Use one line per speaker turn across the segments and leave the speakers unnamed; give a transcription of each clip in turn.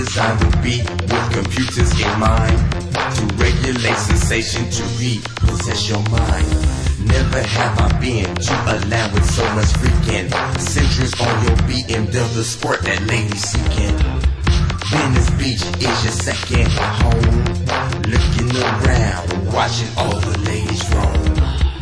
designed to be with computers in mind, to regulate sensation, to repossess your mind. Never have I been to a land with so much freaking centuries on your BMW Sport that ladies seeking. Venice Beach is your second home. Looking around, watching all the ladies roam.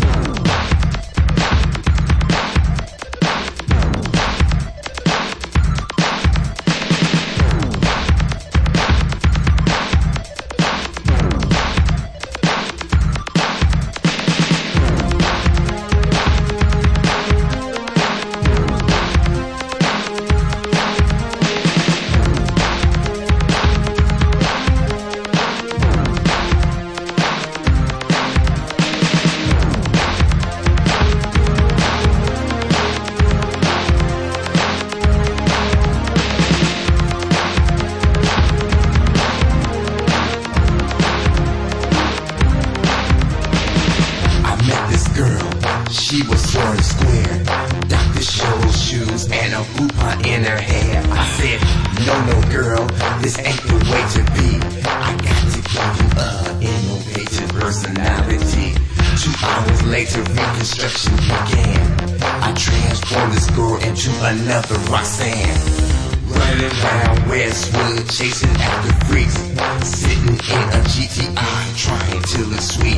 She was short and square, Dr. Scholl's shoes and a hoopah in her hair. I said, no girl, this ain't the way to be. I got to give you an innovative personality. 2 hours later, reconstruction began. I transformed this girl into another Roxanne. Running around Westwood, chasing after freaks, sitting in a GTI, trying to look sweet.